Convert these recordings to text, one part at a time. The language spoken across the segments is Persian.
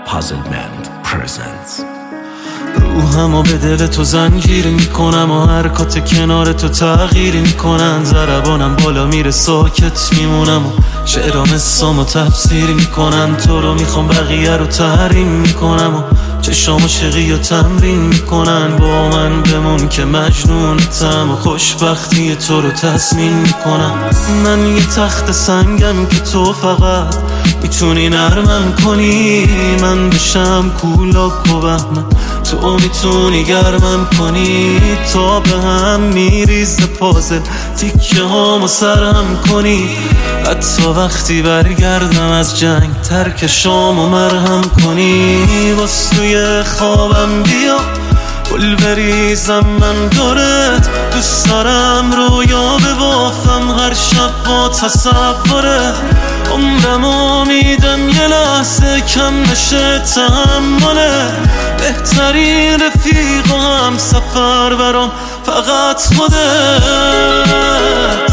Puzzlement presents. روحمو به دل تو زنجیر میکنم و حرکات کنار تو تغییر میکنن. ضربانم بالا میره ساکت میمونم و شعرام اسمو تفسیر میکنن. تو رو میخوام بقیه رو تحریم میکنم و چشام عاشقی رو تمرین میکنن. با من بمون که مجنونتم و خوشبختی تو رو تضمین میکنم. من یه تخت سنگم که تو فقط میتونی نرمم کنی. من بشم کولاک و بهمن تو میتونی گرمم کنی. تا به هم میریزه پازل تیکه هامو سرم کنی. حتی وقتی برگردم از جنگ ترک شامو مرهم کنی. باز توی خوابم بیا گل بریزم من دورت. دوست دارم رویا ببافم هر شب با تصوره. عمرمو میدم یه لحظه کم نشه تحمله. بهترین رفیق و هم سفر برام فقط خودت.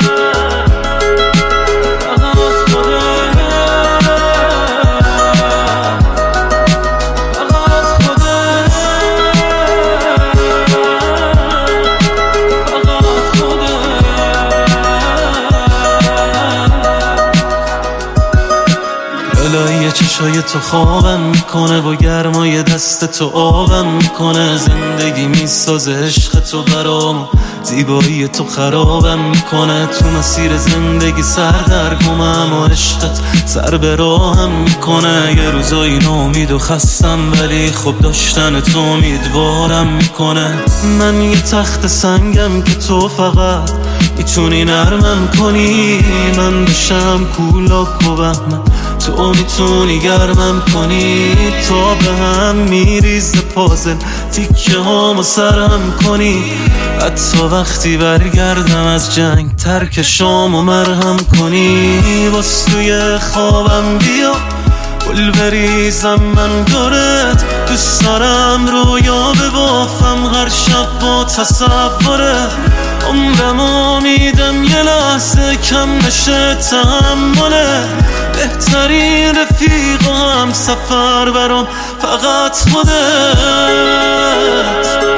الهی چشای تو خوابم میکنه و گرمای دست تو آبم میکنه. زندگی میسازه عشق تو برام، زیبایی تو خرابم میکنه. تو مسیر زندگی سردرگمم و عشقت سر به راهم میکنه. یه روزایی ناامید و خستم ولی خب داشتن تو امیدوارم میکنه. من یه تخت سنگم که تو فقط میتونی نرمم کنی. من بشم کولاک و بهمن تو میتونی گرمم کنی. تا به هم میریزه پازل تیکه هامو سرم کنی. حتی وقتی برگردم از جنگ ترک شامو مرهم کنی. باز توی خوابم بیا گل بریزم من دورت. دوست دارم رویا ببافم هر شب با تصوره. عمرمو میدم یه لحظه کم نشه تحمله. بهترین رفیق و هم سفر برام فقط خودت.